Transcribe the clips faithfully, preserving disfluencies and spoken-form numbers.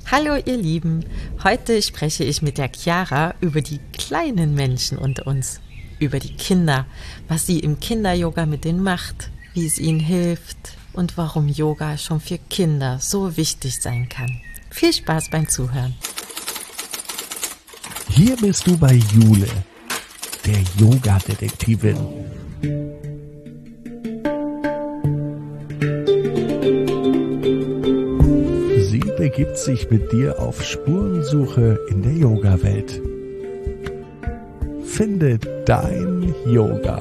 Hallo ihr Lieben, heute spreche ich mit der Chiara über die kleinen Menschen unter uns, über die Kinder, was sie im Kinder-Yoga mit denen macht, wie es ihnen hilft und warum Yoga schon für Kinder so wichtig sein kann. Viel Spaß beim Zuhören. Hier bist du bei Jule, der Yoga-Detektivin. Sie begibt sich mit dir auf Spurensuche in der Yoga-Welt. Finde dein Yoga.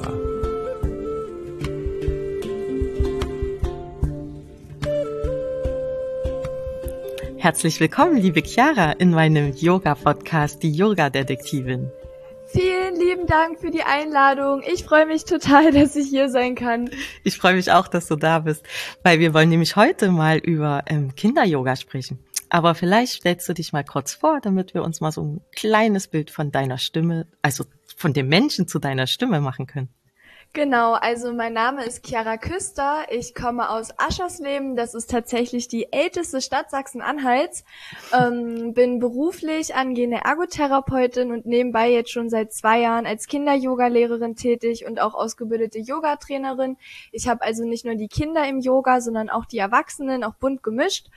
Herzlich willkommen, liebe Chiara, in meinem Yoga-Podcast, die Yoga-Detektivin. Vielen lieben Dank für die Einladung. Ich freue mich total, dass ich hier sein kann. Ich freue mich auch, dass du da bist, weil wir wollen nämlich heute mal über ähm, Kinder-Yoga sprechen. Aber vielleicht stellst du dich mal kurz vor, damit wir uns mal so ein kleines Bild von deiner Stimme, also von dem Menschen zu deiner Stimme machen können. Genau, also mein Name ist Chiara Küster. Ich komme aus Aschersleben. Das ist tatsächlich die älteste Stadt Sachsen-Anhalts. Ähm, bin beruflich angehende Ergotherapeutin und nebenbei jetzt schon seit zwei Jahren als Kinder-Yoga-Lehrerin tätig und auch ausgebildete Yogatrainerin. Ich habe also nicht nur die Kinder im Yoga, sondern auch die Erwachsenen, auch bunt gemischt.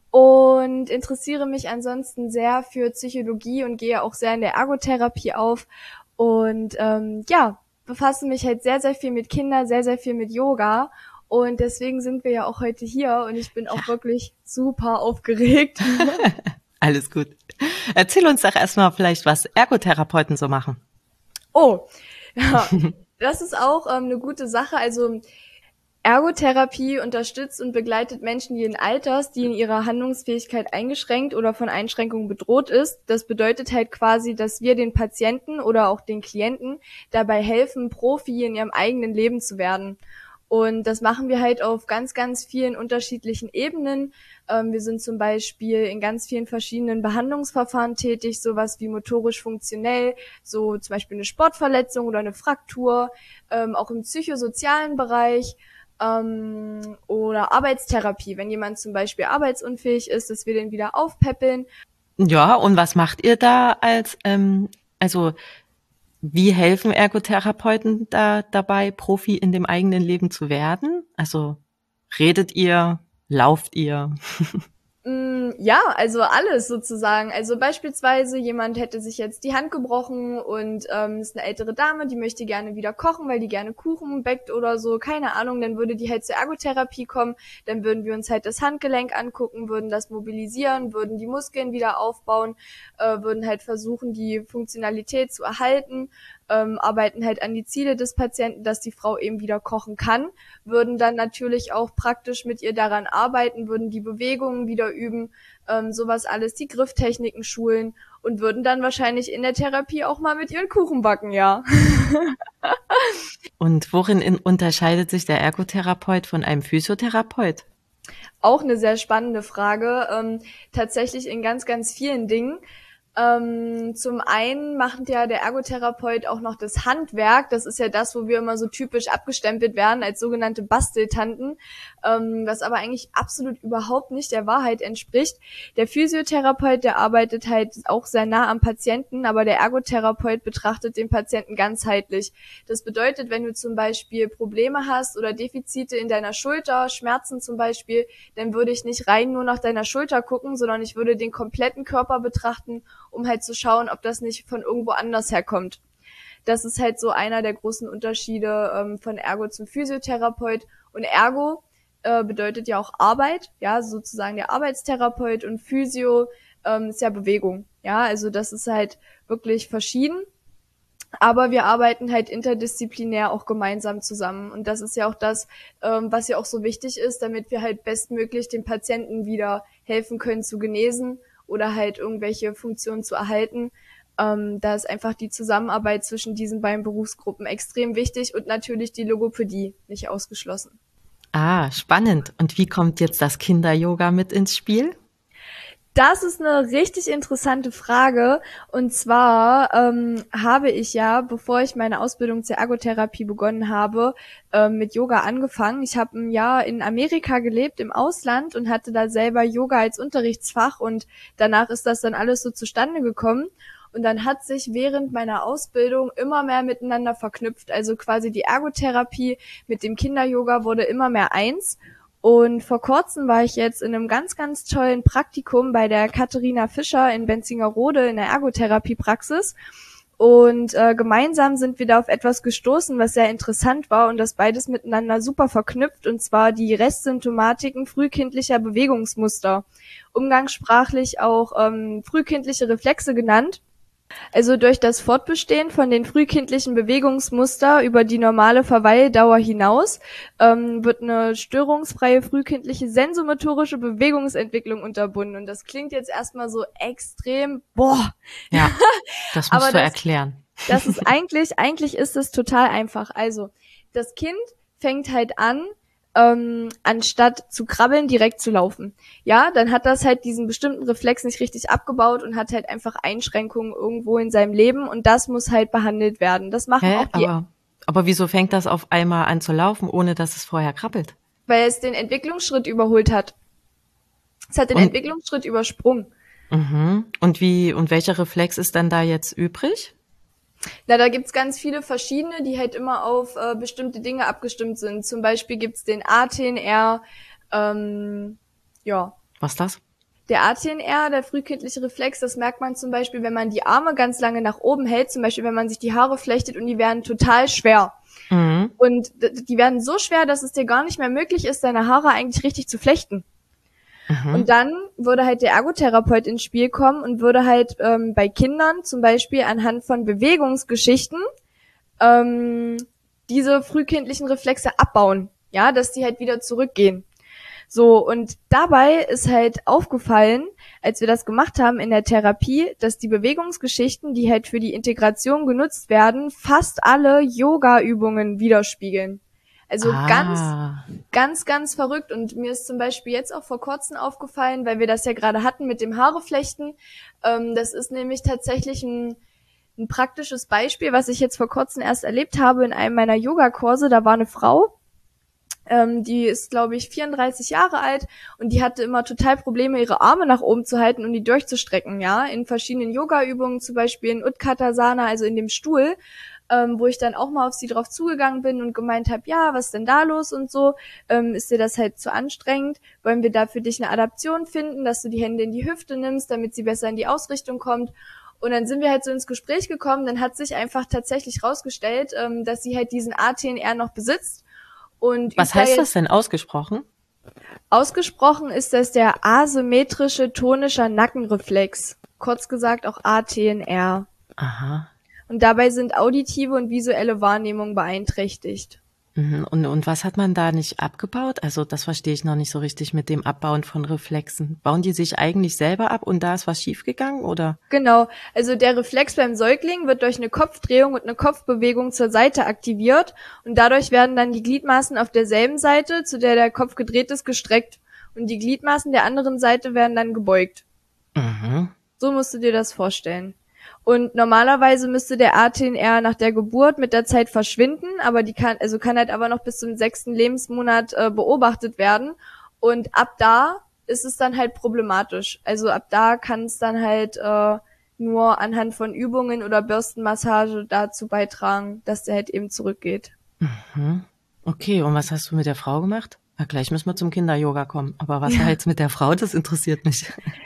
Und interessiere mich ansonsten sehr für Psychologie und gehe auch sehr in der Ergotherapie auf. Und ähm, ja, befasse mich halt sehr, sehr viel mit Kindern, sehr, sehr viel mit Yoga. Und deswegen sind wir ja auch heute hier und ich bin auch ja. wirklich super aufgeregt. Alles gut. Erzähl uns doch erstmal vielleicht, was Ergotherapeuten so machen. Oh, ja, das ist auch ähm, eine gute Sache. Also Ergotherapie unterstützt und begleitet Menschen jeden Alters, die in ihrer Handlungsfähigkeit eingeschränkt oder von Einschränkungen bedroht ist. Das bedeutet halt quasi, dass wir den Patienten oder auch den Klienten dabei helfen, Profi in ihrem eigenen Leben zu werden. Und das machen wir halt auf ganz, ganz vielen unterschiedlichen Ebenen. Ähm, wir sind zum Beispiel in ganz vielen verschiedenen Behandlungsverfahren tätig, sowas wie motorisch funktionell, so zum Beispiel eine Sportverletzung oder eine Fraktur, ähm, auch im psychosozialen Bereich. Ähm, oder Arbeitstherapie, wenn jemand zum Beispiel arbeitsunfähig ist, dass wir den wieder aufpäppeln. Ja, und was macht ihr da als, ähm, also wie helfen Ergotherapeuten da dabei, Profi in dem eigenen Leben zu werden? Also redet ihr, lauft ihr? Ja, also alles sozusagen. Also beispielsweise jemand hätte sich jetzt die Hand gebrochen und ähm, ist eine ältere Dame, die möchte gerne wieder kochen, weil die gerne Kuchen backt oder so, keine Ahnung, dann würde die halt zur Ergotherapie kommen, dann würden wir uns halt das Handgelenk angucken, würden das mobilisieren, würden die Muskeln wieder aufbauen, äh, würden halt versuchen, die Funktionalität zu erhalten, ähm, arbeiten halt an die Ziele des Patienten, dass die Frau eben wieder kochen kann, würden dann natürlich auch praktisch mit ihr daran arbeiten, würden die Bewegungen wieder üben, ähm, sowas alles, die Grifftechniken schulen und würden dann wahrscheinlich in der Therapie auch mal mit ihren Kuchen backen, ja. Und worin in, unterscheidet sich der Ergotherapeut von einem Physiotherapeut? Auch eine sehr spannende Frage. Ähm, tatsächlich in ganz, ganz vielen Dingen. Ähm, zum einen macht ja der Ergotherapeut auch noch das Handwerk. Das ist ja das, wo wir immer so typisch abgestempelt werden als sogenannte Basteltanten, ähm, was aber eigentlich absolut überhaupt nicht der Wahrheit entspricht. Der Physiotherapeut, der arbeitet halt auch sehr nah am Patienten, aber der Ergotherapeut betrachtet den Patienten ganzheitlich. Das bedeutet, wenn du zum Beispiel Probleme hast oder Defizite in deiner Schulter, Schmerzen zum Beispiel, dann würde ich nicht rein nur nach deiner Schulter gucken, sondern ich würde den kompletten Körper betrachten, um halt zu schauen, ob das nicht von irgendwo anders herkommt. Das ist halt so einer der großen Unterschiede ähm, von Ergo zum Physiotherapeut. Und Ergo äh, bedeutet ja auch Arbeit, ja, sozusagen der Arbeitstherapeut, und Physio ähm, ist ja Bewegung. Ja, also das ist halt wirklich verschieden. Aber wir arbeiten halt interdisziplinär auch gemeinsam zusammen. Und das ist ja auch das, ähm, was ja auch so wichtig ist, damit wir halt bestmöglich den Patienten wieder helfen können zu genesen oder halt irgendwelche Funktionen zu erhalten. Ähm, da ist einfach die Zusammenarbeit zwischen diesen beiden Berufsgruppen extrem wichtig und natürlich die Logopädie nicht ausgeschlossen. Ah, spannend. Und wie kommt jetzt das Kinder-Yoga mit ins Spiel? Das ist eine richtig interessante Frage. Und zwar ähm, habe ich ja, bevor ich meine Ausbildung zur Ergotherapie begonnen habe, ähm, mit Yoga angefangen. Ich habe ein Jahr in Amerika gelebt, im Ausland, und hatte da selber Yoga als Unterrichtsfach. Und danach ist das dann alles so zustande gekommen. Und dann hat sich während meiner Ausbildung immer mehr miteinander verknüpft. Also quasi die Ergotherapie mit dem Kinder-Yoga wurde immer mehr eins. Und vor kurzem war ich jetzt in einem ganz, ganz tollen Praktikum bei der Katharina Fischer in Benzingerode in der Ergotherapiepraxis. Und äh, gemeinsam sind wir da auf etwas gestoßen, was sehr interessant war und das beides miteinander super verknüpft, und zwar die Restsymptomatiken frühkindlicher Bewegungsmuster, umgangssprachlich auch ähm, frühkindliche Reflexe genannt. Also durch das Fortbestehen von den frühkindlichen Bewegungsmuster über die normale Verweildauer hinaus ähm, wird eine störungsfreie frühkindliche sensomotorische Bewegungsentwicklung unterbunden. Und das klingt jetzt erstmal so extrem, boah. Ja, das musst Aber du das, erklären. Das ist eigentlich, eigentlich ist es total einfach. Also das Kind fängt halt an, ähm, anstatt zu krabbeln, direkt zu laufen. Ja, dann hat das halt diesen bestimmten Reflex nicht richtig abgebaut und hat halt einfach Einschränkungen irgendwo in seinem Leben, und das muss halt behandelt werden. Das machen Hä? auch die, Aber, aber wieso fängt das auf einmal an zu laufen, ohne dass es vorher krabbelt? weil es den Entwicklungsschritt überholt hat. Es hat den Und- Entwicklungsschritt übersprungen. Mhm. Und wie, und welcher Reflex ist dann da jetzt übrig? Na, da gibt's ganz viele verschiedene, die halt immer auf äh, bestimmte Dinge abgestimmt sind. Zum Beispiel gibt's den A T N R, ähm, ja, Was ist das? der A T N R, der frühkindliche Reflex, das merkt man zum Beispiel, wenn man die Arme ganz lange nach oben hält, zum Beispiel wenn man sich die Haare flechtet und die werden total schwer. Mhm. Und d- die werden so schwer, dass es dir gar nicht mehr möglich ist, deine Haare eigentlich richtig zu flechten. Mhm. Und dann würde halt der Ergotherapeut ins Spiel kommen und würde halt ähm, bei Kindern zum Beispiel anhand von Bewegungsgeschichten ähm, diese frühkindlichen Reflexe abbauen, ja, dass die halt wieder zurückgehen. So, und dabei ist halt aufgefallen, als wir das gemacht haben in der Therapie, dass die Bewegungsgeschichten, die halt für die Integration genutzt werden, fast alle Yoga-Übungen widerspiegeln. Also ah. ganz, ganz, ganz verrückt. Und mir ist zum Beispiel jetzt auch vor kurzem aufgefallen, weil wir das ja gerade hatten mit dem Haareflechten. Ähm, das ist nämlich tatsächlich ein, ein praktisches Beispiel, was ich jetzt vor kurzem erst erlebt habe in einem meiner Yogakurse. Da war eine Frau, ähm, die ist, glaube ich, vierunddreißig Jahre alt, und die hatte immer total Probleme, ihre Arme nach oben zu halten und die durchzustrecken, ja, in verschiedenen Yoga-Übungen, zum Beispiel in Utkatasana, also in dem Stuhl, ähm, wo ich dann auch mal auf sie drauf zugegangen bin und gemeint habe, ja, was ist denn da los und so, ähm, ist dir das halt zu anstrengend, wollen wir da für dich eine Adaption finden, dass du die Hände in die Hüfte nimmst, damit sie besser in die Ausrichtung kommt. Und dann sind wir halt so ins Gespräch gekommen, dann hat sich einfach tatsächlich rausgestellt, ähm, dass sie halt diesen A T N R noch besitzt. Und Was übt da heißt jetzt- das denn ausgesprochen? Ausgesprochen ist das der asymmetrische tonischer Nackenreflex, kurz gesagt auch A T N R. Aha. Und dabei sind auditive und visuelle Wahrnehmung beeinträchtigt. Mhm. Und, und was hat man da nicht abgebaut? Also das verstehe ich noch nicht so richtig mit dem Abbauen von Reflexen. Bauen die sich eigentlich selber ab und da ist was schiefgegangen, oder? Genau, also der Reflex beim Säugling wird durch eine Kopfdrehung und eine Kopfbewegung zur Seite aktiviert, und dadurch werden dann die Gliedmaßen auf derselben Seite, zu der der Kopf gedreht ist, gestreckt, und die Gliedmaßen der anderen Seite werden dann gebeugt. Mhm. So musst du dir das vorstellen. Und normalerweise müsste der A T N R nach der Geburt mit der Zeit verschwinden, aber die kann, also kann halt aber noch bis zum sechsten Lebensmonat äh, beobachtet werden. Und ab da ist es dann halt problematisch. Also ab da kann es dann halt äh, nur anhand von Übungen oder Bürstenmassage dazu beitragen, dass der halt eben zurückgeht. Mhm. Okay, und was hast du mit der Frau gemacht? Na, gleich müssen wir zum Kinder-Yoga kommen. Aber was war jetzt mit der Frau? Das interessiert mich.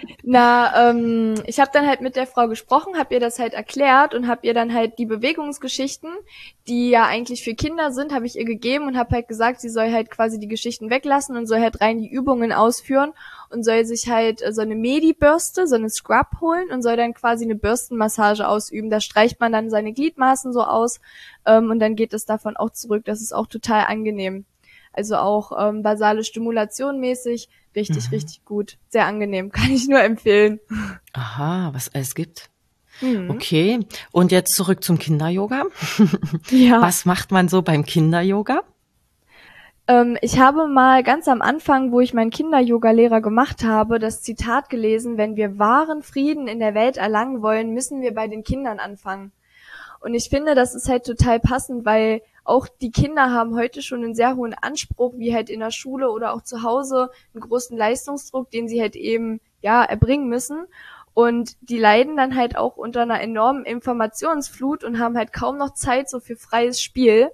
Na, ähm, ich habe dann halt mit der Frau gesprochen, habe ihr das halt erklärt und habe ihr dann halt die Bewegungsgeschichten, die ja eigentlich für Kinder sind, habe ich ihr gegeben und habe halt gesagt, sie soll halt quasi die Geschichten weglassen und soll halt rein die Übungen ausführen und soll sich halt äh, so eine Medi-Bürste, so eine Scrub holen und soll dann quasi eine Bürstenmassage ausüben. Da streicht man dann seine Gliedmaßen so aus ähm, und dann geht es davon auch zurück. Das ist auch total angenehm. Also auch ähm, basale Stimulation mäßig, richtig, Mhm. richtig gut. Sehr angenehm, kann ich nur empfehlen. Aha, was es gibt. Mhm. Okay, und jetzt zurück zum Kinder-Yoga. Ja. Was macht man so beim Kinder-Yoga? Ähm, ich habe mal ganz am Anfang, wo ich meinen Kinder-Yoga-Lehrer gemacht habe, das Zitat gelesen: Wenn wir wahren Frieden in der Welt erlangen wollen, müssen wir bei den Kindern anfangen. Und ich finde, das ist halt total passend, weil auch die Kinder haben heute schon einen sehr hohen Anspruch, wie halt in der Schule oder auch zu Hause, einen großen Leistungsdruck, den sie halt eben, ja, erbringen müssen. Und die leiden dann halt auch unter einer enormen Informationsflut und haben halt kaum noch Zeit so für freies Spiel.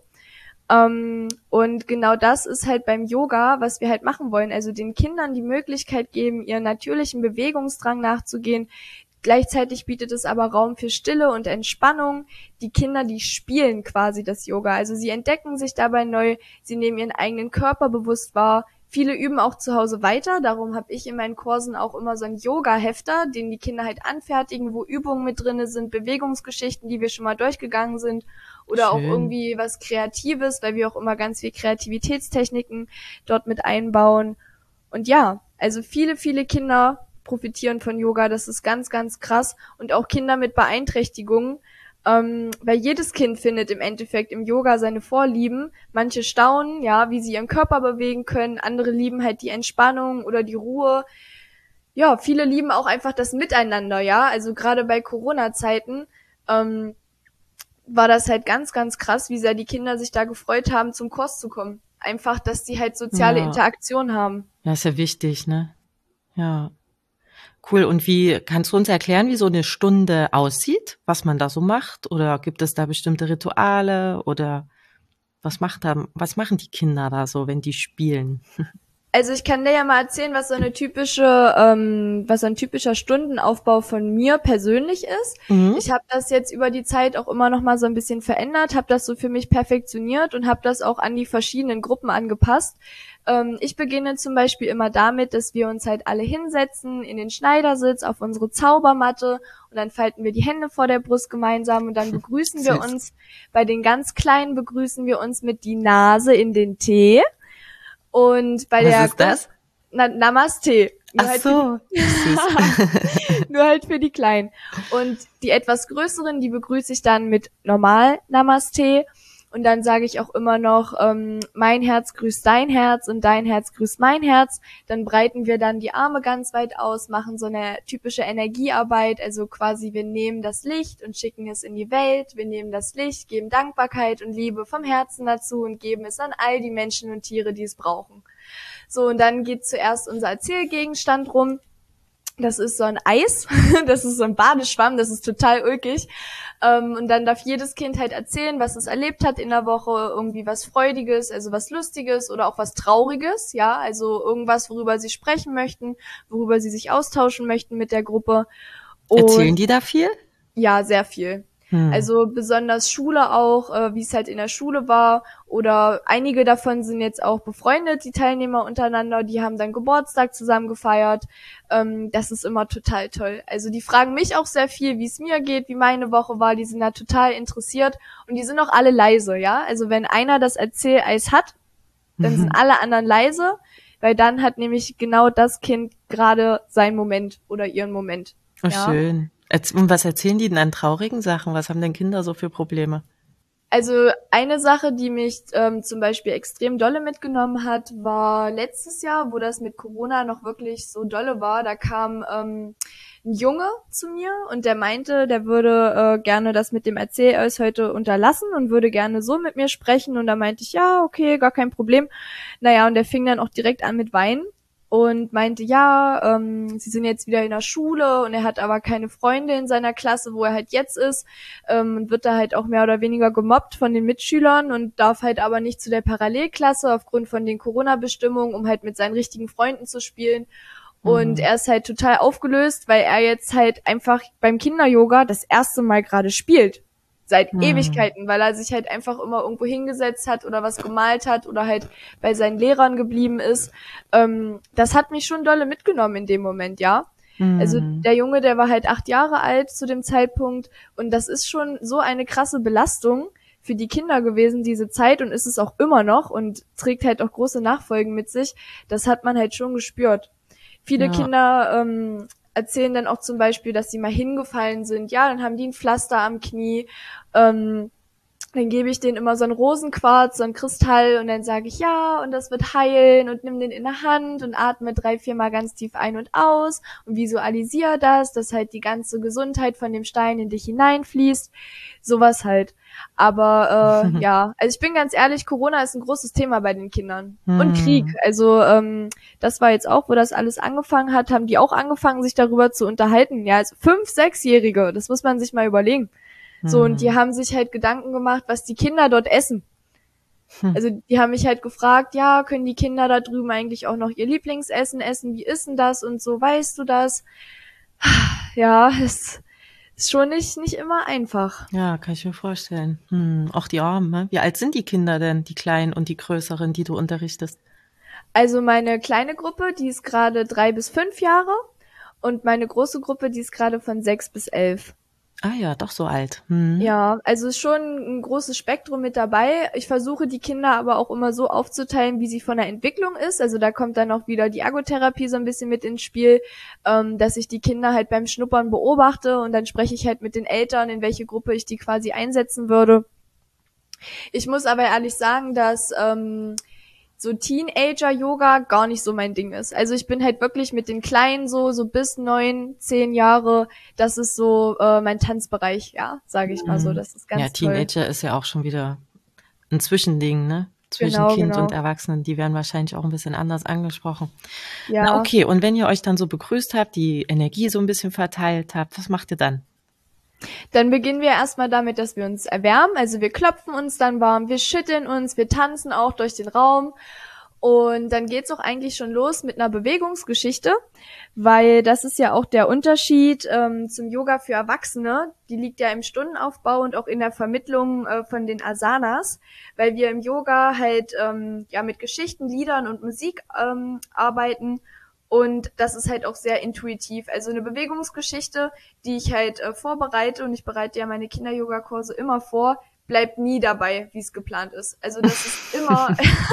Ähm, und genau das ist halt beim Yoga, was wir halt machen wollen. Also den Kindern die Möglichkeit geben, ihren natürlichen Bewegungsdrang nachzugehen. Gleichzeitig bietet es aber Raum für Stille und Entspannung. Die Kinder, die spielen quasi das Yoga. Also sie entdecken sich dabei neu, sie nehmen ihren eigenen Körper bewusst wahr. Viele üben auch zu Hause weiter. Darum habe ich in meinen Kursen auch immer so einen Yoga-Hefter, den die Kinder halt anfertigen, wo Übungen mit drinne sind, Bewegungsgeschichten, die wir schon mal durchgegangen sind, oder auch Schön. irgendwie was Kreatives, weil wir auch immer ganz viel Kreativitätstechniken dort mit einbauen. Und ja, also viele, viele Kinder profitieren von Yoga. Das ist ganz, ganz krass. Und auch Kinder mit Beeinträchtigungen. Ähm, weil jedes Kind findet im Endeffekt im Yoga seine Vorlieben. Manche staunen, ja, wie sie ihren Körper bewegen können. Andere lieben halt die Entspannung oder die Ruhe. Ja, viele lieben auch einfach das Miteinander, ja. Also gerade bei Corona-Zeiten ähm, war das halt ganz, ganz krass, wie sehr die Kinder sich da gefreut haben, zum Kurs zu kommen. Einfach, dass die halt soziale Ja, Interaktion haben. ja, ist ja wichtig, ne? Ja, cool. Und wie kannst du uns erklären, wie so eine Stunde aussieht, was man da so macht? Oder gibt es da bestimmte Rituale oder was macht da, was machen die Kinder da so, wenn die spielen? Also ich kann dir ja mal erzählen, was so eine typische, ähm, was so ein typischer Stundenaufbau von mir persönlich ist. Mhm. Ich habe das jetzt über die Zeit auch immer noch mal so ein bisschen verändert, habe das so für mich perfektioniert und habe das auch an die verschiedenen Gruppen angepasst. Ähm, ich beginne zum Beispiel immer damit, dass wir uns halt alle hinsetzen in den Schneidersitz auf unsere Zaubermatte und dann falten wir die Hände vor der Brust gemeinsam und dann begrüßen wir Süß. uns. Bei den ganz Kleinen begrüßen wir uns mit die Nase in den Tee. Und bei Was der ist das? Na, Namaste. Nur Ach halt so, süß. für, nur halt für die Kleinen. Und die etwas größeren, die begrüße ich dann mit normal Namaste. Und dann sage ich auch immer noch, ähm, mein Herz grüßt dein Herz und dein Herz grüßt mein Herz. Dann breiten wir dann die Arme ganz weit aus, machen so eine typische Energiearbeit. Also quasi, wir nehmen das Licht und schicken es in die Welt. Wir nehmen das Licht, geben Dankbarkeit und Liebe vom Herzen dazu und geben es an all die Menschen und Tiere, die es brauchen. So, und dann geht zuerst unser Erzählgegenstand rum. Das ist so ein Eis, das ist so ein Badeschwamm, das ist total ulkig. Ähm, und dann darf jedes Kind halt erzählen, was es erlebt hat in der Woche, irgendwie was Freudiges, also was Lustiges oder auch was Trauriges, ja, also irgendwas, worüber sie sprechen möchten, worüber sie sich austauschen möchten mit der Gruppe. Erzählen Und die da viel? ja, sehr viel. Hm. Also besonders Schule auch, äh, wie es halt in der Schule war. Oder einige davon sind jetzt auch befreundet, die Teilnehmer untereinander. Die haben dann Geburtstag zusammen gefeiert. Ähm, das ist immer total toll. Also die fragen mich auch sehr viel, wie es mir geht, wie meine Woche war. Die sind da total interessiert. Und die sind auch alle leise, ja. Also wenn einer das Erzähleis hat, dann sind alle anderen leise. Weil dann hat nämlich genau das Kind gerade seinen Moment oder ihren Moment. Oh, Ja. schön. Erz- Und was erzählen die denn an traurigen Sachen? Was haben denn Kinder so für Probleme? Also eine Sache, die mich ähm, zum Beispiel extrem dolle mitgenommen hat, war letztes Jahr, wo das mit Corona noch wirklich so dolle war. Da kam ähm, ein Junge zu mir und der meinte, der würde äh, gerne das mit dem Erzähleis heute unterlassen und würde gerne so mit mir sprechen. Und da meinte ich, ja, okay, gar kein Problem. Naja, und der fing dann auch direkt an mit Weinen. Und meinte, ja, ähm, sie sind jetzt wieder in der Schule und er hat aber keine Freunde in seiner Klasse, wo er halt jetzt ist, ähm, und wird da halt auch mehr oder weniger gemobbt von den Mitschülern und darf halt aber nicht zu der Parallelklasse aufgrund von den Corona-Bestimmungen, um halt mit seinen richtigen Freunden zu spielen. Und Mhm. er ist halt total aufgelöst, weil er jetzt halt einfach beim Kinder-Yoga das erste Mal gerade spielt. Seit Mhm. Ewigkeiten, weil er sich halt einfach immer irgendwo hingesetzt hat oder was gemalt hat oder halt bei seinen Lehrern geblieben ist. Ähm, das hat mich schon dolle mitgenommen in dem Moment, ja. Also Mhm. der Junge, der war halt acht Jahre alt zu dem Zeitpunkt und das ist schon so eine krasse Belastung für die Kinder gewesen, diese Zeit, und ist es auch immer noch und trägt halt auch große Nachfolgen mit sich. Das hat man halt schon gespürt. Viele Ja. Kinder ähm, erzählen dann auch zum Beispiel, dass sie mal hingefallen sind. Ja, dann haben die ein Pflaster am Knie. Ähm, Dann gebe ich denen immer so einen Rosenquarz, so einen Kristall und dann sage ich, ja, und das wird heilen und nimm den in der Hand und atme drei, vier Mal ganz tief ein und aus und visualisiere das, dass halt die ganze Gesundheit von dem Stein in dich hineinfließt. Sowas halt. Aber äh, ja, also ich bin ganz ehrlich, Corona ist ein großes Thema bei den Kindern. Und Krieg. Also ähm, das war jetzt auch, wo das alles angefangen hat, haben die auch angefangen, sich darüber zu unterhalten. Ja, also fünf, sechsjährige, das muss man sich mal überlegen. So, und die haben sich halt Gedanken gemacht, was die Kinder dort essen. Hm. Also die haben mich halt gefragt, ja, können die Kinder da drüben eigentlich auch noch ihr Lieblingsessen essen? Wie ist denn das? Und so, weißt du das? Ja, es ist schon nicht nicht immer einfach. Ja, kann ich mir vorstellen. Hm, auch die Armen, ne? Wie alt sind die Kinder denn, die Kleinen und die Größeren, die du unterrichtest? Also meine kleine Gruppe, die ist gerade drei bis fünf Jahre und meine große Gruppe, die ist gerade von sechs bis elf. Ah ja, doch so alt. Hm. Ja, also ist schon ein großes Spektrum mit dabei. Ich versuche die Kinder aber auch immer so aufzuteilen, wie sie von der Entwicklung ist. Also da kommt dann auch wieder die Ergotherapie so ein bisschen mit ins Spiel, ähm, dass ich die Kinder halt beim Schnuppern beobachte und dann spreche ich halt mit den Eltern, in welche Gruppe ich die quasi einsetzen würde. Ich muss aber ehrlich sagen, dass ähm, so Teenager-Yoga gar nicht so mein Ding ist. Also ich bin halt wirklich mit den Kleinen so, so bis neun, zehn Jahre, das ist so äh, mein Tanzbereich, ja, sage ich mal so, das ist ganz ja, toll. Ja, Teenager ist ja auch schon wieder ein Zwischending, ne? Zwischen Genau, Kind genau. und Erwachsenen, die werden wahrscheinlich auch ein bisschen anders angesprochen. Ja. Na okay, und wenn ihr euch dann so begrüßt habt, die Energie so ein bisschen verteilt habt, was macht ihr dann? Dann beginnen wir erstmal damit, dass wir uns erwärmen. Also wir klopfen uns dann warm, wir schütteln uns, wir tanzen auch durch den Raum. Und dann geht's auch eigentlich schon los mit einer Bewegungsgeschichte, weil das ist ja auch der Unterschied ähm, zum Yoga für Erwachsene. Die liegt ja im Stundenaufbau und auch in der Vermittlung äh, von den Asanas, weil wir im Yoga halt ähm, ja mit Geschichten, Liedern und Musik ähm, arbeiten. Und das ist halt auch sehr intuitiv. Also eine Bewegungsgeschichte, die ich halt äh, vorbereite, und ich bereite ja meine Kinder-Yoga-Kurse immer vor, bleibt nie dabei, wie es geplant ist. Also das ist immer,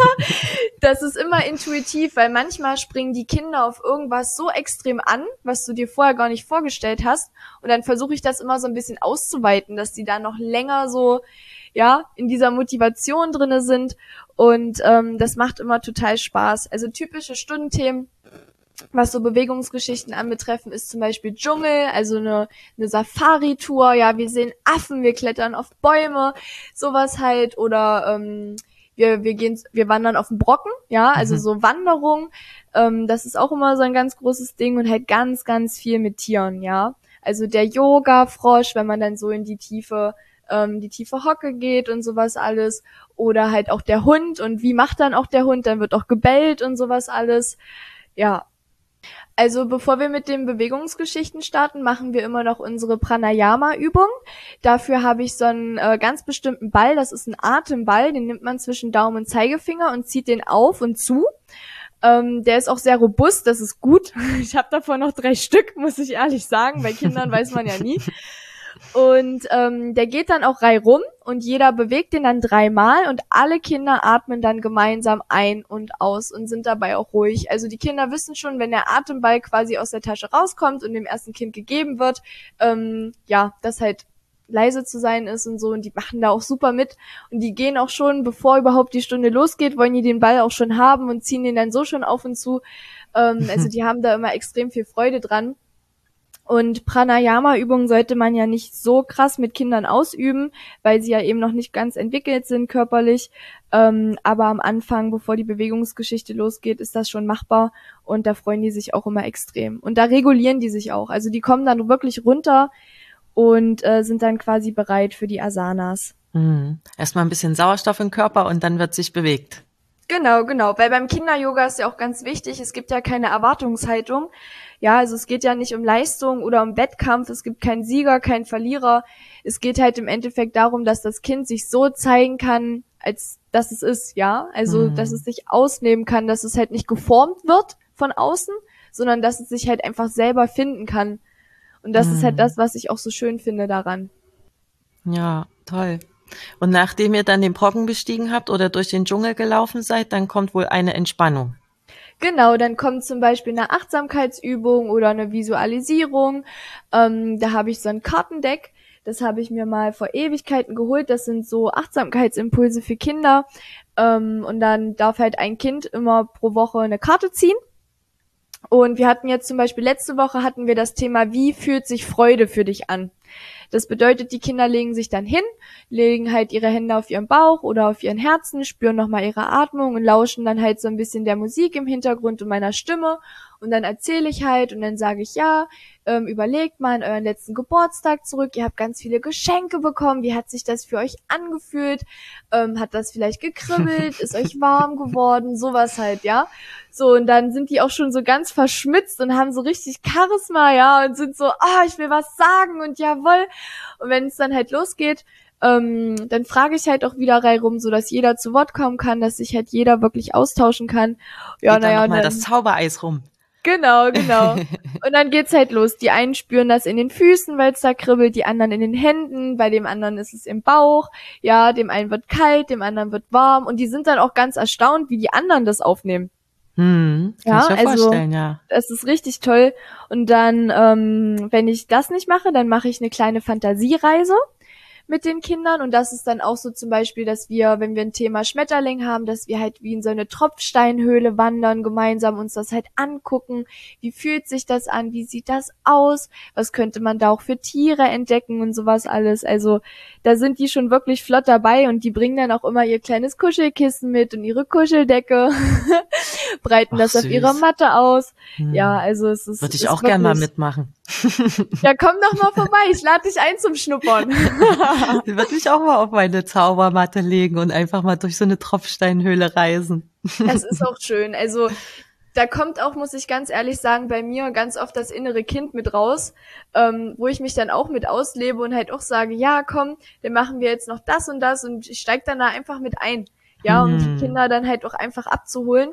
das ist immer intuitiv, weil manchmal springen die Kinder auf irgendwas so extrem an, was du dir vorher gar nicht vorgestellt hast. Und dann versuche ich das immer so ein bisschen auszuweiten, dass die da noch länger so, ja, in dieser Motivation drinne sind. Und ähm, das macht immer total Spaß. Also typische Stundenthemen, was so Bewegungsgeschichten anbetreffen, ist zum Beispiel Dschungel, also eine, eine Safari-Tour, ja, wir sehen Affen, wir klettern auf Bäume, sowas halt, oder ähm, wir wir gehen, wir wandern auf den Brocken, ja, also mhm. so Wanderung, ähm, das ist auch immer so ein ganz großes Ding und halt ganz, ganz viel mit Tieren, ja, also der Yoga-Frosch, wenn man dann so in die tiefe ähm, die tiefe Hocke geht und sowas alles, oder halt auch der Hund und wie macht dann auch der Hund, dann wird auch gebellt und sowas alles, ja. Also bevor wir mit den Bewegungsgeschichten starten, machen wir immer noch unsere Pranayama-Übung. Dafür habe ich so einen äh, ganz bestimmten Ball, das ist ein Atemball, den nimmt man zwischen Daumen und Zeigefinger und zieht den auf und zu. Ähm, der ist auch sehr robust, das ist gut. Ich habe davon noch drei Stück, muss ich ehrlich sagen. Bei Kindern weiß man ja nie. Und ähm, der geht dann auch reihum und jeder bewegt den dann dreimal und alle Kinder atmen dann gemeinsam ein und aus und sind dabei auch ruhig. Also die Kinder wissen schon, wenn der Atemball quasi aus der Tasche rauskommt und dem ersten Kind gegeben wird, ähm, ja, dass halt leise zu sein ist und so, und die machen da auch super mit und die gehen auch schon, bevor überhaupt die Stunde losgeht, wollen die den Ball auch schon haben und ziehen den dann so schon auf und zu. Ähm, also die haben da immer extrem viel Freude dran. Und Pranayama-Übungen sollte man ja nicht so krass mit Kindern ausüben, weil sie ja eben noch nicht ganz entwickelt sind körperlich. Ähm, aber am Anfang, bevor die Bewegungsgeschichte losgeht, ist das schon machbar und da freuen die sich auch immer extrem. Und da regulieren die sich auch. Also die kommen dann wirklich runter und äh, sind dann quasi bereit für die Asanas. Mhm. Erstmal ein bisschen Sauerstoff im Körper und dann wird sich bewegt. Genau, genau, weil beim Kinder-Yoga ist ja auch ganz wichtig, es gibt ja keine Erwartungshaltung. Ja, also es geht ja nicht um Leistung oder um Wettkampf, es gibt keinen Sieger, keinen Verlierer. Es geht halt im Endeffekt darum, dass das Kind sich so zeigen kann, als dass es ist, ja. Also, mhm. dass es sich ausnehmen kann, dass es halt nicht geformt wird von außen, sondern dass es sich halt einfach selber finden kann. Und das mhm. ist halt das, was ich auch so schön finde daran. Ja, toll. Und nachdem ihr dann den Brocken bestiegen habt oder durch den Dschungel gelaufen seid, dann kommt wohl eine Entspannung. Genau, dann kommt zum Beispiel eine Achtsamkeitsübung oder eine Visualisierung. Ähm, da habe ich so ein Kartendeck. Das habe ich mir mal vor Ewigkeiten geholt. Das sind so Achtsamkeitsimpulse für Kinder. Ähm, und dann darf halt ein Kind immer pro Woche eine Karte ziehen. Und wir hatten jetzt zum Beispiel letzte Woche hatten wir das Thema, wie fühlt sich Freude für dich an? Das bedeutet, die Kinder legen sich dann hin, legen halt ihre Hände auf ihren Bauch oder auf ihren Herzen, spüren nochmal ihre Atmung und lauschen dann halt so ein bisschen der Musik im Hintergrund und meiner Stimme. Und dann erzähle ich halt und dann sage ich, ja, ähm, überlegt mal an euren letzten Geburtstag zurück, ihr habt ganz viele Geschenke bekommen, wie hat sich das für euch angefühlt? Ähm, hat das vielleicht gekribbelt? Ist euch warm geworden? Sowas halt, ja. So, und dann sind die auch schon so ganz verschmitzt und haben so richtig Charisma, ja, und sind so, ah, ich will was sagen und jawohl. Und wenn es dann halt losgeht, ähm, dann frage ich halt auch wieder reihum, so dass jeder zu Wort kommen kann, dass sich halt jeder wirklich austauschen kann. Ja, naja, dann mal das Zaubereis rum. Genau, genau. Und dann geht's halt los. Die einen spüren das in den Füßen, weil es da kribbelt, die anderen in den Händen, bei dem anderen ist es im Bauch. Ja, dem einen wird kalt, dem anderen wird warm. Und die sind dann auch ganz erstaunt, wie die anderen das aufnehmen. Hm, kann ja, ich mir also vorstellen, ja. Das ist richtig toll. Und dann, ähm, wenn ich das nicht mache, dann mache ich eine kleine Fantasiereise mit den Kindern. Und das ist dann auch so zum Beispiel, dass wir, wenn wir ein Thema Schmetterling haben, dass wir halt wie in so eine Tropfsteinhöhle wandern, gemeinsam uns das halt angucken. Wie fühlt sich das an? Wie sieht das aus? Was könnte man da auch für Tiere entdecken und sowas alles? Also da sind die schon wirklich flott dabei und die bringen dann auch immer ihr kleines Kuschelkissen mit und ihre Kuscheldecke, breiten Ach, das süß. auf ihrer Matte aus. Hm. Ja, also es ist Würde ich ist auch gern mal wirklich- mitmachen. Ja, komm doch mal vorbei, ich lade dich ein zum Schnuppern. Ich würde mich auch mal auf meine Zaubermatte legen und einfach mal durch so eine Tropfsteinhöhle reisen. Das ist auch schön. Also da kommt auch, muss ich ganz ehrlich sagen, bei mir ganz oft das innere Kind mit raus, ähm, wo ich mich dann auch mit auslebe und halt auch sage, ja, komm, dann machen wir jetzt noch das und das und ich steig dann da einfach mit ein. Ja, um Hm. die Kinder dann halt auch einfach abzuholen.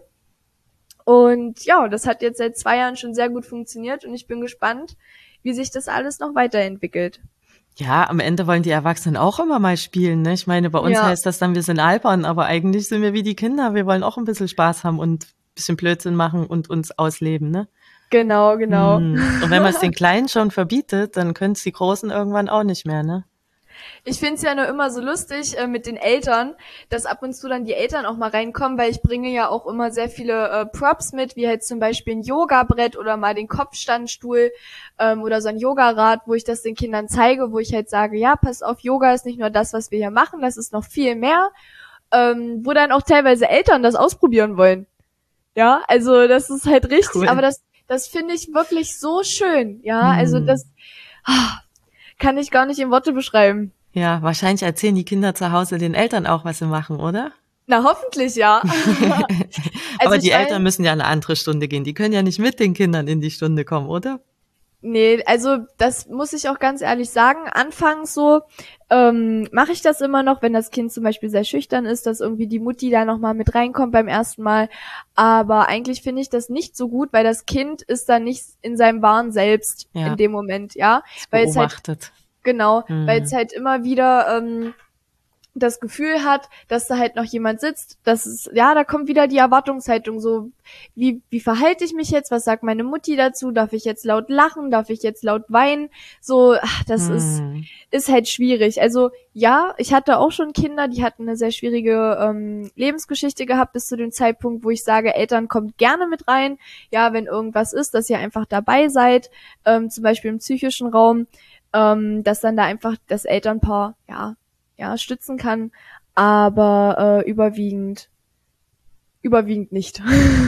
Und ja, das hat jetzt seit zwei Jahren schon sehr gut funktioniert und ich bin gespannt, wie sich das alles noch weiterentwickelt. Ja, am Ende wollen die Erwachsenen auch immer mal spielen, ne? Ich meine, bei uns Ja. heißt das dann, wir sind albern, aber eigentlich sind wir wie die Kinder. Wir wollen auch ein bisschen Spaß haben und ein bisschen Blödsinn machen und uns ausleben, ne? Genau, genau. Hm. Und wenn man es den Kleinen schon verbietet, dann können es die Großen irgendwann auch nicht mehr, ne? Ich find's ja nur immer so lustig äh, mit den Eltern, dass ab und zu dann die Eltern auch mal reinkommen, weil ich bringe ja auch immer sehr viele äh, Props mit, wie halt zum Beispiel ein Yoga-Brett oder mal den Kopfstandstuhl ähm, oder so ein Yogarad, wo ich das den Kindern zeige, wo ich halt sage, ja, pass auf, Yoga ist nicht nur das, was wir hier machen, das ist noch viel mehr, ähm, wo dann auch teilweise Eltern das ausprobieren wollen. Ja, also das ist halt richtig, Cool. aber das das finde ich wirklich so schön, ja, Hm. also das ah, kann ich gar nicht in Worte beschreiben. Ja, wahrscheinlich erzählen die Kinder zu Hause den Eltern auch, was sie machen, oder? Na, hoffentlich, ja. Also Aber ich die mein- Eltern müssen ja eine andere Stunde gehen. Die können ja nicht mit den Kindern in die Stunde kommen, oder? Nee, also das muss ich auch ganz ehrlich sagen. Anfangs so ähm, mache ich das immer noch, wenn das Kind zum Beispiel sehr schüchtern ist, dass irgendwie die Mutti da nochmal mit reinkommt beim ersten Mal. Aber eigentlich finde ich das nicht so gut, weil das Kind ist dann nicht in seinem wahren Selbst Ja. in dem Moment, ja. Weil es halt Beobachtet. Genau, Mhm. weil es halt immer wieder ähm, das Gefühl hat, dass da halt noch jemand sitzt, dass es, ja, da kommt wieder die Erwartungshaltung, so, wie, wie verhalte ich mich jetzt, was sagt meine Mutti dazu, darf ich jetzt laut lachen, darf ich jetzt laut weinen, so, ach, das ist, Hm. ist halt schwierig. Also, ja, ich hatte auch schon Kinder, die hatten eine sehr schwierige ähm, Lebensgeschichte gehabt bis zu dem Zeitpunkt, wo ich sage, Eltern, kommt gerne mit rein, ja, wenn irgendwas ist, dass ihr einfach dabei seid, ähm, zum Beispiel im psychischen Raum, ähm, dass dann da einfach das Elternpaar, ja, ja, stützen kann, aber äh, überwiegend, überwiegend nicht.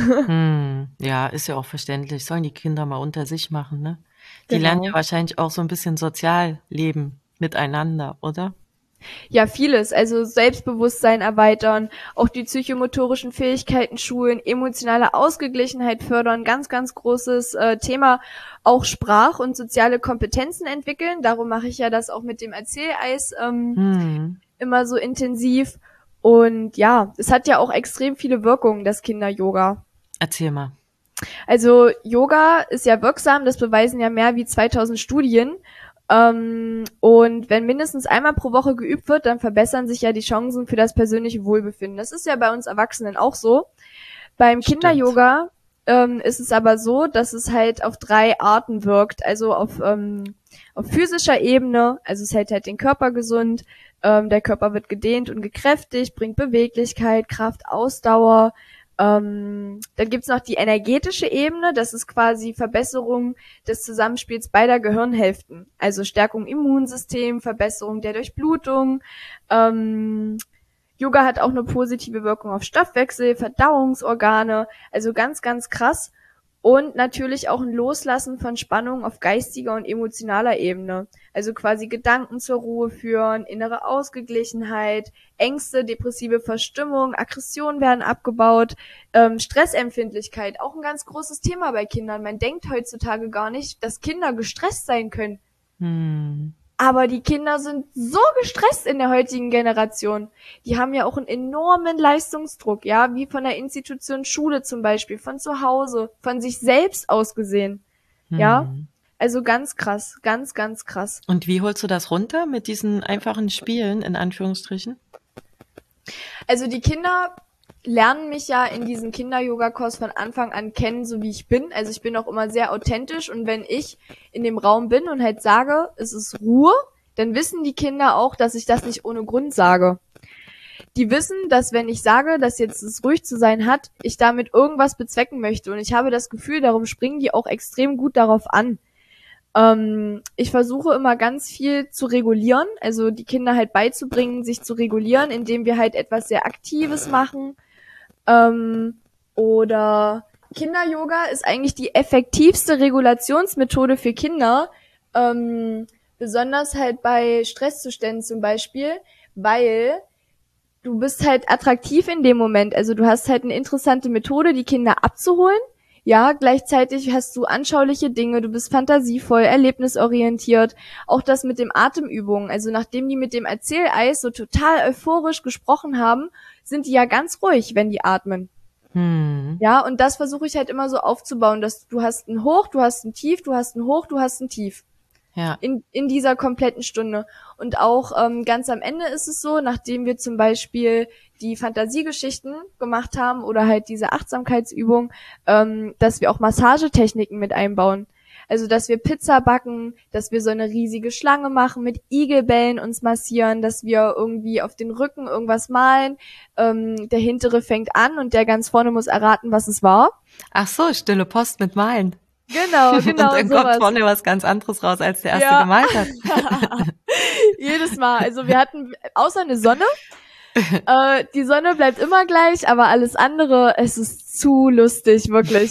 Hm. Ja, ist ja auch verständlich. Sollen die Kinder mal unter sich machen, ne? Die Genau. lernen ja wahrscheinlich auch so ein bisschen Sozialleben miteinander, oder? Ja, vieles, also Selbstbewusstsein erweitern, auch die psychomotorischen Fähigkeiten schulen, emotionale Ausgeglichenheit fördern, ganz, ganz großes äh, Thema, auch Sprach- und soziale Kompetenzen entwickeln. Darum mache ich ja das auch mit dem Erzähleis ähm, Hm. immer so intensiv. Und ja, es hat ja auch extrem viele Wirkungen, das Kinder-Yoga. Erzähl mal. Also Yoga ist ja wirksam, das beweisen ja mehr wie zweitausend Studien. Ähm, und wenn mindestens einmal pro Woche geübt wird, dann verbessern sich ja die Chancen für das persönliche Wohlbefinden. Das ist ja bei uns Erwachsenen auch so. Beim Stimmt. Kinder-Yoga ähm, ist es aber so, dass es halt auf drei Arten wirkt. Also auf, ähm, auf physischer Ebene, also es hält halt den Körper gesund, ähm, der Körper wird gedehnt und gekräftigt, bringt Beweglichkeit, Kraft, Ausdauer. Ähm, dann gibt's noch die energetische Ebene, das ist quasi Verbesserung des Zusammenspiels beider Gehirnhälften. Also Stärkung Immunsystem, Verbesserung der Durchblutung. Ähm, Yoga hat auch eine positive Wirkung auf Stoffwechsel, Verdauungsorgane, also ganz, ganz krass. Und natürlich auch ein Loslassen von Spannung auf geistiger und emotionaler Ebene. Also quasi Gedanken zur Ruhe führen, innere Ausgeglichenheit, Ängste, depressive Verstimmung, Aggressionen werden abgebaut, ähm, Stressempfindlichkeit, auch ein ganz großes Thema bei Kindern. Man denkt heutzutage gar nicht, dass Kinder gestresst sein können. Hm. Aber die Kinder sind so gestresst in der heutigen Generation. Die haben ja auch einen enormen Leistungsdruck, ja, wie von der Institution Schule zum Beispiel, von zu Hause, von sich selbst aus gesehen. Hm. Ja, also ganz krass, ganz, ganz krass. Und wie holst du das runter mit diesen einfachen Spielen, in Anführungsstrichen? Also die Kinder lernen mich ja in diesem Kinder-Yoga-Kurs von Anfang an kennen, so wie ich bin. Also ich bin auch immer sehr authentisch und wenn ich in dem Raum bin und halt sage, es ist Ruhe, dann wissen die Kinder auch, dass ich das nicht ohne Grund sage. Die wissen, dass wenn ich sage, dass jetzt es ruhig zu sein hat, ich damit irgendwas bezwecken möchte und ich habe das Gefühl, darum springen die auch extrem gut darauf an. Ähm, ich versuche immer ganz viel zu regulieren, also die Kinder halt beizubringen, sich zu regulieren, indem wir halt etwas sehr Aktives machen. Ähm, oder Kinder-Yoga ist eigentlich die effektivste Regulationsmethode für Kinder, ähm, besonders halt bei Stresszuständen zum Beispiel, weil du bist halt attraktiv in dem Moment, also du hast halt eine interessante Methode, die Kinder abzuholen. Ja, gleichzeitig hast du anschauliche Dinge, du bist fantasievoll, erlebnisorientiert. Auch das mit dem Atemübungen. Also nachdem die mit dem Erzähleis so total euphorisch gesprochen haben, sind die ja ganz ruhig, wenn die atmen. Hm. Ja, und das versuche ich halt immer so aufzubauen, dass du hast ein Hoch, du hast ein Tief, du hast ein Hoch, du hast ein Tief. Ja. In, in dieser kompletten Stunde. Und auch ähm, ganz am Ende ist es so, nachdem wir zum Beispiel die Fantasiegeschichten gemacht haben oder halt diese Achtsamkeitsübung, ähm, dass wir auch Massagetechniken mit einbauen. Also, dass wir Pizza backen, dass wir so eine riesige Schlange machen, mit Igelbällen uns massieren, dass wir irgendwie auf den Rücken irgendwas malen. Ähm, der hintere fängt an und der ganz vorne muss erraten, was es war. Ach so, stille Post mit Malen. Genau, genau. Und dann sowas. kommt vorne was ganz anderes raus, als der erste Ja. gemalt hat. Jedes Mal. Also wir hatten, außer eine Sonne, äh, die Sonne bleibt immer gleich, aber alles andere, es ist zu lustig, wirklich.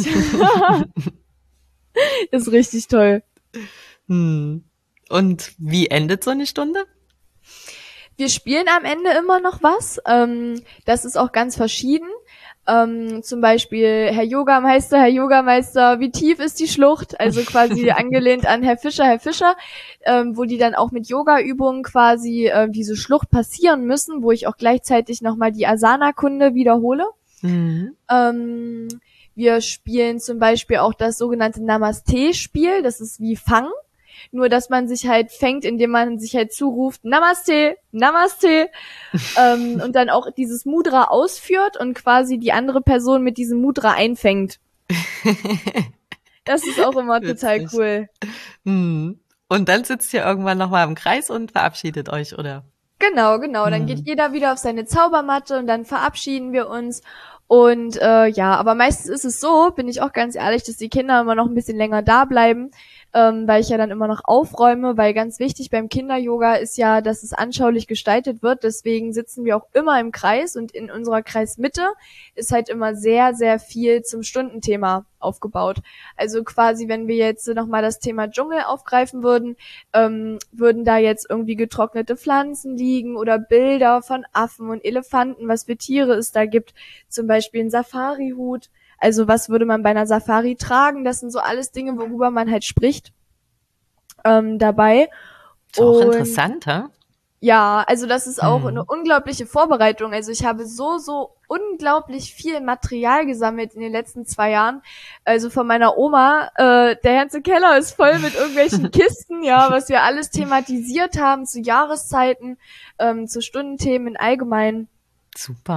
Ist richtig toll. Hm. Und wie endet so eine Stunde? Wir spielen am Ende immer noch was. Ähm, das ist auch ganz verschieden. Ähm, zum Beispiel Herr Yogameister, Herr Yogameister, wie tief ist die Schlucht? Also quasi angelehnt an Herr Fischer, Herr Fischer, ähm, wo die dann auch mit Yoga-Übungen quasi äh, diese Schlucht passieren müssen, wo ich auch gleichzeitig nochmal die Asana-Kunde wiederhole. Mhm. Ähm, wir spielen zum Beispiel auch das sogenannte Namaste-Spiel, das ist wie Fang. Nur, dass man sich halt fängt, indem man sich halt zuruft, Namaste, Namaste, ähm, und dann auch dieses Mudra ausführt und quasi die andere Person mit diesem Mudra einfängt. Das ist auch immer total cool. Hm. Und dann sitzt ihr irgendwann nochmal im Kreis und verabschiedet euch, oder? Genau, genau. Dann Hm. geht jeder wieder auf seine Zaubermatte und dann verabschieden wir uns. Und äh, ja, aber meistens ist es so, bin ich auch ganz ehrlich, dass die Kinder immer noch ein bisschen länger da bleiben, ähm, weil ich ja dann immer noch aufräume, weil ganz wichtig beim Kinder-Yoga ist ja, dass es anschaulich gestaltet wird. Deswegen sitzen wir auch immer im Kreis und in unserer Kreismitte ist halt immer sehr, sehr viel zum Stundenthema aufgebaut. Also quasi, wenn wir jetzt nochmal das Thema Dschungel aufgreifen würden, ähm, würden da jetzt irgendwie getrocknete Pflanzen liegen oder Bilder von Affen und Elefanten, was für Tiere es da gibt, zum Beispiel ein Safari-Hut. Also was würde man bei einer Safari tragen? Das sind so alles Dinge, worüber man halt spricht ähm, dabei. Ist auch Und interessant, hä? ja, also das ist auch Hm. eine unglaubliche Vorbereitung. Also ich habe so, so unglaublich viel Material gesammelt in den letzten zwei Jahren. Also von meiner Oma, äh, der ganze Keller ist voll mit irgendwelchen Kisten, ja, was wir alles thematisiert haben zu Jahreszeiten, ähm, zu Stundenthemen im Allgemeinen. Super.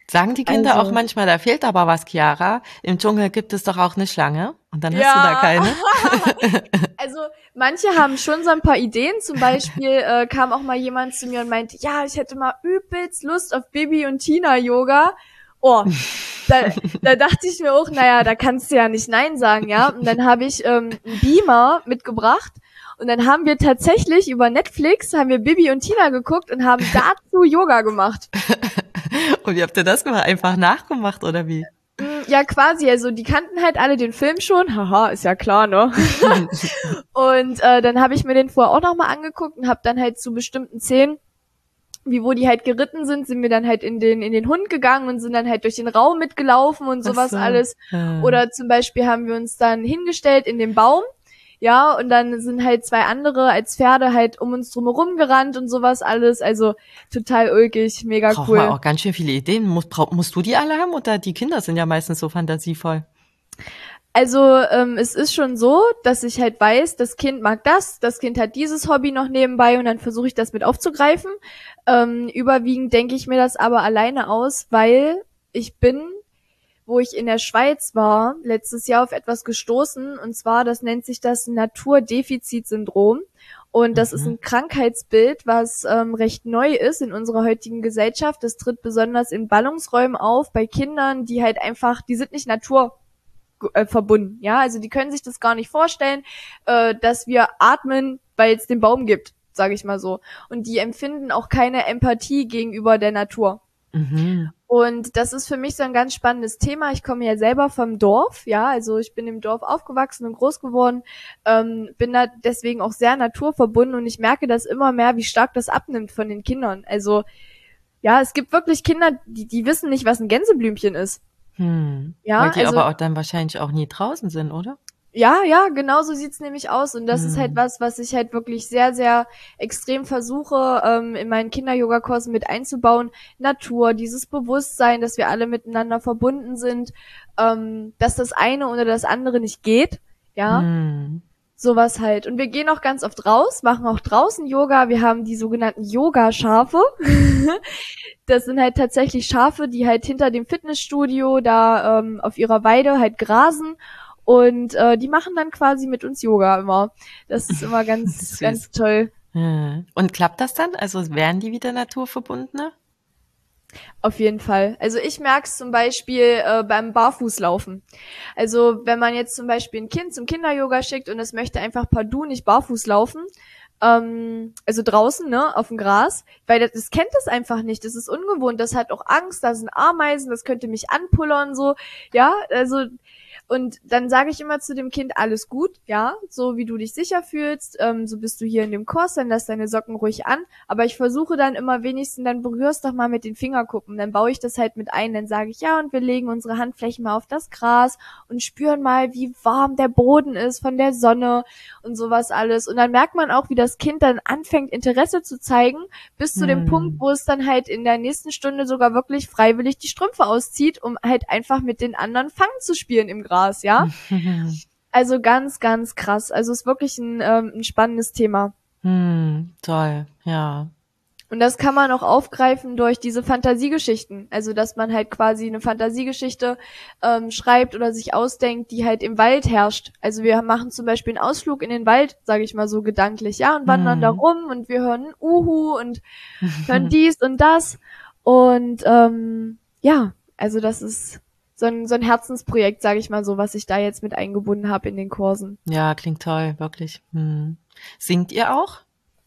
Sagen die Kinder Also, auch manchmal, da fehlt aber was, Chiara. Im Dschungel gibt es doch auch eine Schlange und dann hast du da ja, keine. also manche haben schon so ein paar Ideen. Zum Beispiel äh, kam auch mal jemand zu mir und meinte, ja, ich hätte mal übelst Lust auf Bibi und Tina Yoga. Oh, da, da dachte ich mir auch, naja, da kannst du ja nicht Nein sagen, ja. Und dann habe ich ähm, einen Beamer mitgebracht und dann haben wir tatsächlich über Netflix, haben wir Bibi und Tina geguckt und haben dazu Yoga gemacht. Und wie habt ihr das gemacht? Einfach nachgemacht oder wie? Ja, quasi, also die kannten halt alle den Film schon, haha, ist ja klar, ne? Und äh, dann habe ich mir den vorher auch nochmal angeguckt und habe dann halt zu bestimmten Szenen, wie wo die halt geritten sind, sind wir dann halt in den in den Hund gegangen und sind dann halt durch den Raum mitgelaufen und Ach sowas so. alles. Ja. Oder zum Beispiel haben wir uns dann hingestellt in den Baum, ja, und dann sind halt zwei andere als Pferde halt um uns drumherum gerannt und sowas alles. Also total ulkig, mega Braucht cool. man auch ganz schön viele Ideen. Muss, brauch, musst du die alle haben oder die Kinder sind ja meistens so fantasievoll? Also ähm, es ist schon so, dass ich halt weiß, das Kind mag das, das Kind hat dieses Hobby noch nebenbei und dann versuche ich das mit aufzugreifen. Ähm, überwiegend denke ich mir das aber alleine aus, weil ich bin, wo ich in der Schweiz war, letztes Jahr auf etwas gestoßen und zwar, das nennt sich das Naturdefizitsyndrom. Und das ist Mhm. ein Krankheitsbild, was ähm, recht neu ist in unserer heutigen Gesellschaft. Das tritt besonders in Ballungsräumen auf, bei Kindern, die halt einfach, die sind nicht Natur äh, verbunden, ja, also die können sich das gar nicht vorstellen, äh, dass wir atmen, weil es den Baum gibt, sage ich mal so. Und die empfinden auch keine Empathie gegenüber der Natur. Mhm. Und das ist für mich so ein ganz spannendes Thema. Ich komme ja selber vom Dorf, ja, also ich bin im Dorf aufgewachsen und groß geworden, ähm, bin da deswegen auch sehr naturverbunden und ich merke das immer mehr, wie stark das abnimmt von den Kindern. Also ja, es gibt wirklich Kinder, die, die wissen nicht, was ein Gänseblümchen ist. Hm. Ja, Weil die also aber auch dann wahrscheinlich auch nie draußen sind, oder? ja, ja, genau so sieht's nämlich aus. Und das ist halt Hm. was, was ich halt wirklich sehr, sehr extrem versuche, ähm, in meinen Kinder-Yoga-Kursen mit einzubauen. Natur, dieses Bewusstsein, dass wir alle miteinander verbunden sind, ähm, dass das eine oder das andere nicht geht. Ja, Hm. sowas halt. Und wir gehen auch ganz oft raus, machen auch draußen Yoga. Wir haben die sogenannten Yoga-Schafe. Das sind halt tatsächlich Schafe, die halt hinter dem Fitnessstudio da ähm, auf ihrer Weide halt grasen. Und äh, die machen dann quasi mit uns Yoga immer. Das ist immer ganz, Süß. ganz toll. Ja. Und klappt das dann? Also werden die wieder naturverbundener? Auf jeden Fall. Also ich merke es zum Beispiel äh, beim Barfußlaufen. Also wenn man jetzt zum Beispiel ein Kind zum Kinder-Yoga schickt und es möchte einfach partout nicht barfuß laufen, ähm, also draußen, ne, auf dem Gras, weil das, das kennt es einfach nicht. Das ist ungewohnt. Das hat auch Angst. Da sind Ameisen. Das könnte mich anpullern so. Ja, also und dann sage ich immer zu dem Kind, alles gut, ja, so wie du dich sicher fühlst, ähm, so bist du hier in dem Kurs, dann lass deine Socken ruhig an, aber ich versuche dann immer wenigstens, dann berührst doch mal mit den Fingerkuppen, dann baue ich das halt mit ein, dann sage ich, ja, und wir legen unsere Handflächen mal auf das Gras und spüren mal, wie warm der Boden ist von der Sonne und sowas alles und dann merkt man auch, wie das Kind dann anfängt, Interesse zu zeigen, bis zu dem Hm. Punkt, wo es dann halt in der nächsten Stunde sogar wirklich freiwillig die Strümpfe auszieht, um halt einfach mit den anderen Fang zu spielen im Gras. Ja, also ganz, ganz krass. Also ist wirklich ein, ähm, ein spannendes Thema. Hm, toll, ja. Und das kann man auch aufgreifen durch diese Fantasiegeschichten. Also dass man halt quasi eine Fantasiegeschichte ähm, schreibt oder sich ausdenkt, die halt im Wald herrscht. Also wir machen zum Beispiel einen Ausflug in den Wald, sage ich mal so gedanklich, ja, und wandern Hm. da rum und wir hören Uhu und hören dies und das. Und ähm, ja, also das ist so ein, so ein Herzensprojekt, sage ich mal so, was ich da jetzt mit eingebunden habe in den Kursen. Ja, klingt toll, wirklich. Hm. Singt ihr auch?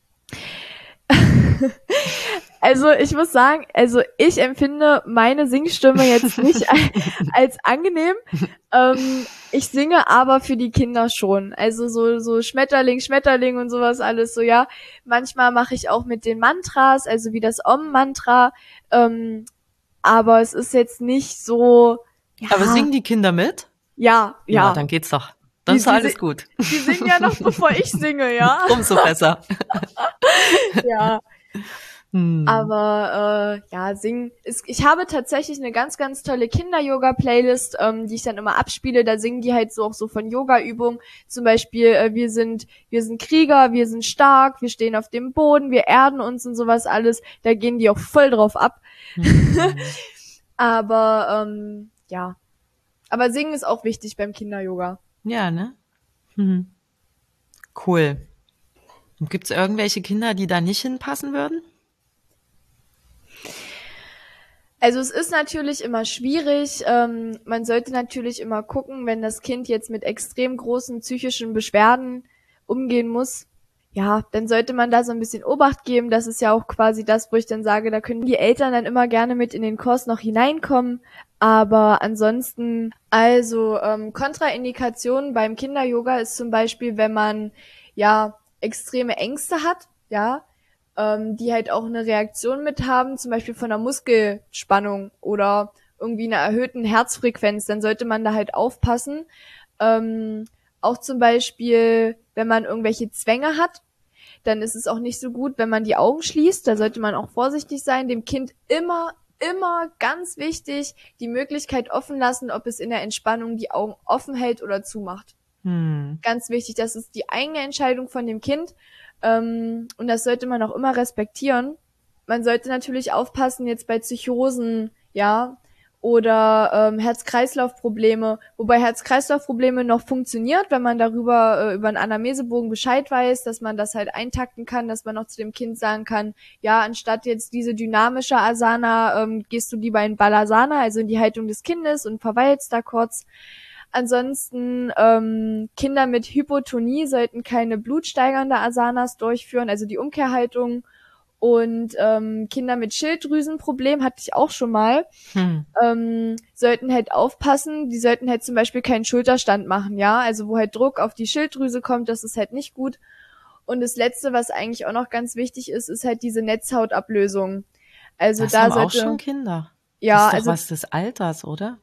Also ich muss sagen, also ich empfinde meine Singstimme jetzt nicht als, als angenehm. Ähm, ich singe aber für die Kinder schon. Also so so Schmetterling, Schmetterling und sowas alles so, ja. Manchmal mache ich auch mit den Mantras, also wie das Om-Mantra. Ähm, aber es ist jetzt nicht so. Ja, Aber singen die Kinder mit? ja, Ja, ja. dann geht's doch. Dann Die- ist doch die alles si- gut. Die singen ja noch, bevor ich singe, ja. Umso besser. Ja. Hm. Aber äh, ja, singen ist. Ich habe tatsächlich eine ganz, ganz tolle Kinder-Yoga-Playlist, ähm, die ich dann immer abspiele. Da singen die halt so auch so von Yoga-Übungen. Zum Beispiel, äh, wir sind, wir sind Krieger, wir sind stark, wir stehen auf dem Boden, wir erden uns und sowas alles. Da gehen die auch voll drauf ab. Hm. Aber ähm, ja, aber Singen ist auch wichtig beim Kinder-Yoga. Ja, ne? Hm. Cool. Und gibt's irgendwelche Kinder, die da nicht hinpassen würden? Also es ist natürlich immer schwierig. Ähm, man sollte natürlich immer gucken, wenn das Kind jetzt mit extrem großen psychischen Beschwerden umgehen muss, ja, dann sollte man da so ein bisschen Obacht geben. Das ist ja auch quasi das, wo ich dann sage, da können die Eltern dann immer gerne mit in den Kurs noch hineinkommen. Aber ansonsten, also ähm, Kontraindikationen beim Kinder-Yoga ist zum Beispiel, wenn man ja extreme Ängste hat, ja, ähm, die halt auch eine Reaktion mit haben, zum Beispiel von einer Muskelspannung oder irgendwie einer erhöhten Herzfrequenz, dann sollte man da halt aufpassen. Ähm, auch zum Beispiel, wenn man irgendwelche Zwänge hat, dann ist es auch nicht so gut, wenn man die Augen schließt. Da sollte man auch vorsichtig sein. Dem Kind immer, immer ganz wichtig die Möglichkeit offen lassen, ob es in der Entspannung die Augen offen hält oder zumacht. Hm. Ganz wichtig, das ist die eigene Entscheidung von dem Kind. Ähm, und das sollte man auch immer respektieren. Man sollte natürlich aufpassen jetzt bei Psychosen, ja, oder ähm, Herz-Kreislauf-Probleme, wobei Herz-Kreislauf-Probleme noch funktioniert, wenn man darüber äh, über einen Anamnesebogen Bescheid weiß, dass man das halt eintakten kann, dass man noch zu dem Kind sagen kann, ja, anstatt jetzt diese dynamische Asana, ähm, gehst du lieber in Balasana, also in die Haltung des Kindes und verweilst da kurz. Ansonsten ähm, Kinder mit Hypotonie sollten keine blutsteigernde Asanas durchführen, also die Umkehrhaltung. Und ähm, Kinder mit Schilddrüsenproblem hatte ich auch schon mal, hm. ähm, sollten halt aufpassen, die sollten halt zum Beispiel keinen Schulterstand machen, ja, also wo halt Druck auf die Schilddrüse kommt, das ist halt nicht gut. Und das Letzte, was eigentlich auch noch ganz wichtig ist, ist halt diese Netzhautablösung. Also das da haben sollte, auch schon Kinder. Ja, das ist doch also was des Alters, oder?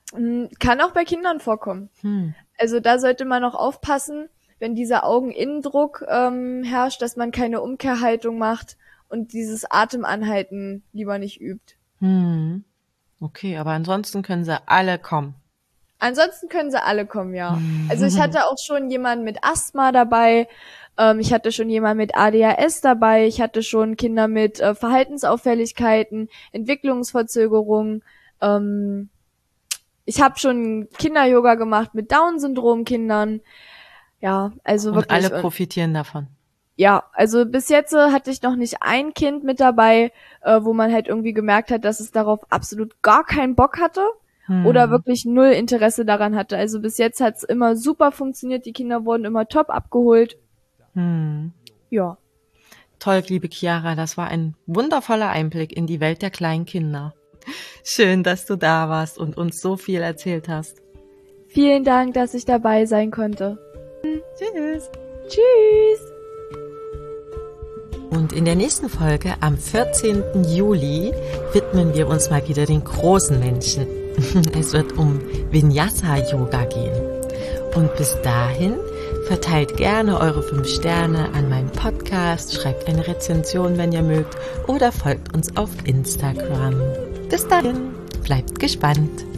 Kann auch bei Kindern vorkommen. Hm. Also da sollte man auch aufpassen, wenn dieser Augeninnendruck ähm, herrscht, dass man keine Umkehrhaltung macht und dieses Atemanhalten lieber nicht übt. Hm. Okay, aber ansonsten können sie alle kommen. Ansonsten können sie alle kommen, ja. Also ich hatte auch schon jemanden mit Asthma dabei, ähm, ich hatte schon jemanden mit A D H S dabei, ich hatte schon Kinder mit äh, Verhaltensauffälligkeiten, Entwicklungsverzögerungen, ähm, ich habe schon Kinder-Yoga gemacht mit Down-Syndrom-Kindern. Ja, also und wirklich. Und alle profitieren davon. Ja, also bis jetzt äh, hatte ich noch nicht ein Kind mit dabei, äh, wo man halt irgendwie gemerkt hat, dass es darauf absolut gar keinen Bock hatte hm. oder wirklich null Interesse daran hatte. Also bis jetzt hat's immer super funktioniert, die Kinder wurden immer top abgeholt. Hm. Ja. Toll, liebe Chiara, das war ein wundervoller Einblick in die Welt der kleinen Kinder. Schön, dass du da warst und uns so viel erzählt hast. Vielen Dank, dass ich dabei sein konnte. Tschüss. Tschüss. Und in der nächsten Folge am vierzehnten Juli widmen wir uns mal wieder den großen Menschen. Es wird um Vinyasa-Yoga gehen. Und bis dahin verteilt gerne eure fünf Sterne an meinem Podcast, schreibt eine Rezension, wenn ihr mögt, oder folgt uns auf Instagram. Bis dahin, bleibt gespannt.